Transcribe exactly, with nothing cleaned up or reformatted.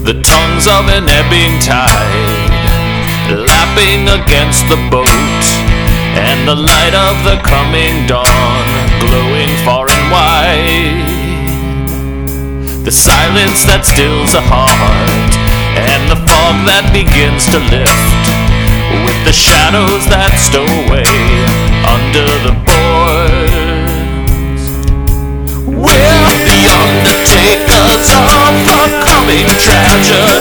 the tongues of an ebbing tide lapping against the boat, and the light of the coming dawn glowing far and wide. The silence that stills a heart, and the fog that begins to lift, with the shadows that stow away under the boards. We're the undertakers of the coming tragedy.